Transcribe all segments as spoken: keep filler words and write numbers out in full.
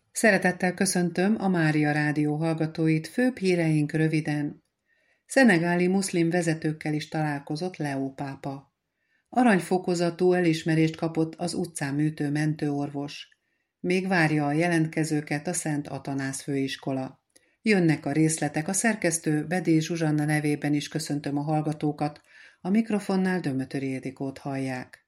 Szeretettel köszöntöm a Mária Rádió hallgatóit, főbb híreink röviden. Szenegáli muszlim vezetőkkel is találkozott Leó pápa. Aranyfokozatú elismerést kapott az utcán műtő mentőorvos. Még várja a jelentkezőket a Szent Atanász főiskola. Jönnek a részletek, a szerkesztő Bedé Zsuzsanna nevében is köszöntöm a hallgatókat, a mikrofonnál Dömötöri Ildikót hallják.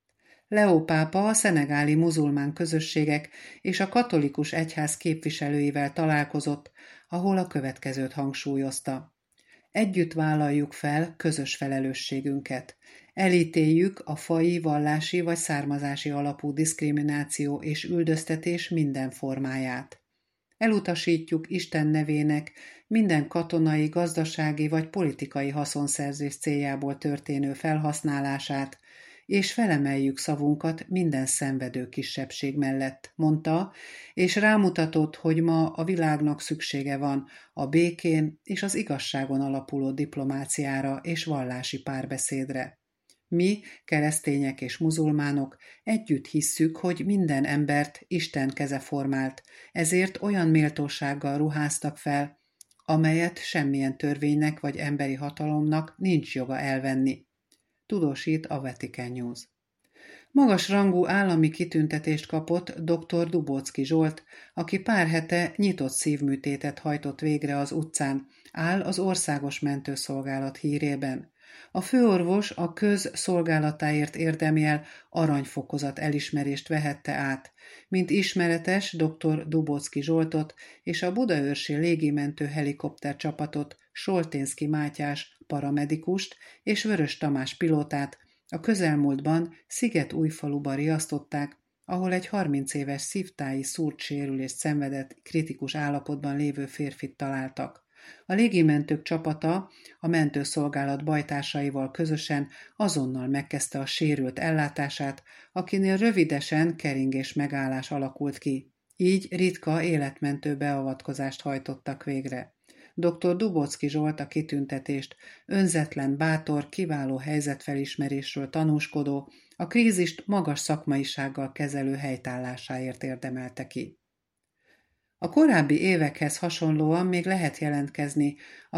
Leó pápa a szenegáli muzulmán közösségek és a katolikus egyház képviselőivel találkozott, ahol a következőt hangsúlyozta. Együtt vállaljuk fel közös felelősségünket. Elítéljük a faji, vallási vagy származási alapú diszkrimináció és üldöztetés minden formáját. Elutasítjuk Isten nevének minden katonai, gazdasági vagy politikai haszonszerzés céljából történő felhasználását, és felemeljük szavunkat minden szenvedő kisebbség mellett, mondta, és rámutatott, hogy ma a világnak szüksége van a békén és az igazságon alapuló diplomáciára és vallási párbeszédre. Mi, keresztények és muzulmánok, együtt hisszük, hogy minden embert Isten keze formált, ezért olyan méltósággal ruháztak fel, amelyet semmilyen törvénynek vagy emberi hatalomnak nincs joga elvenni. Tudósít a Vatican News. Magas rangú állami kitüntetést kapott dr. Dubocki Zsolt, aki pár hete nyitott szívműtétet hajtott végre az utcán, áll az Országos Mentőszolgálat hírében. A főorvos a közszolgálatáért érdemjel aranyfokozat elismerést vehette át. Mint ismeretes, dr. Dubocki Zsoltot és a budaörsi légimentő helikopter csapatot, Solténszky Mátyás paramedikust és Vörös Tamás pilótát a közelmúltban Szigetújfaluba riasztották, ahol egy harminc éves szívtáji szúrtsérülést szenvedett kritikus állapotban lévő férfit találtak. A légimentők csapata a mentőszolgálat bajtársaival közösen azonnal megkezdte a sérült ellátását, akinél rövidesen keringés megállás alakult ki. Így ritka életmentő beavatkozást hajtottak végre. dr. Dubocki Zsolt a kitüntetést önzetlen, bátor, kiváló helyzetfelismerésről tanúskodó, a krízist magas szakmaisággal kezelő helytállásáért érdemelte ki. A korábbi évekhez hasonlóan még lehet jelentkezni a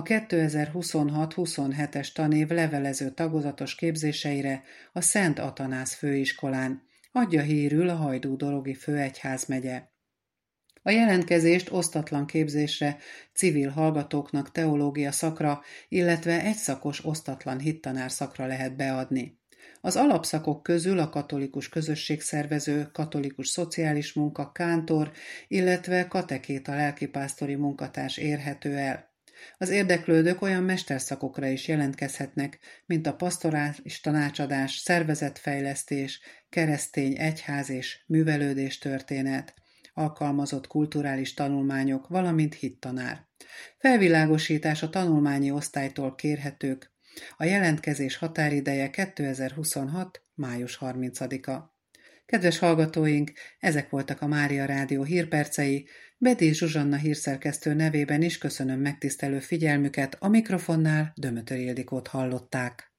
kétezer-huszonhat-huszonhetes tanév levelező tagozatos képzéseire a Szent Atanász főiskolán, adja hírül a Hajdú-Dorogi főegyházmegye. A jelentkezést osztatlan képzésre, civil hallgatóknak teológia szakra, illetve egyszakos osztatlan hittanár szakra lehet beadni. Az alapszakok közül a katolikus közösségszervező, katolikus szociális munka, kántor, illetve katekéta lelkipásztori munkatárs érhető el. Az érdeklődők olyan mesterszakokra is jelentkezhetnek, mint a pastorális tanácsadás, szervezetfejlesztés, keresztény egyház és művelődés történet, alkalmazott kulturális tanulmányok, valamint hittanár. Felvilágosítás a tanulmányi osztálytól kérhetők. A jelentkezés határideje kétezer-huszonhat. május harmincadika. Kedves hallgatóink, ezek voltak a Mária Rádió hírpercei. Bedé Zsuzsanna hírszerkesztő nevében is köszönöm megtisztelő figyelmüket, a mikrofonnál Dömötöri Ildikót hallották.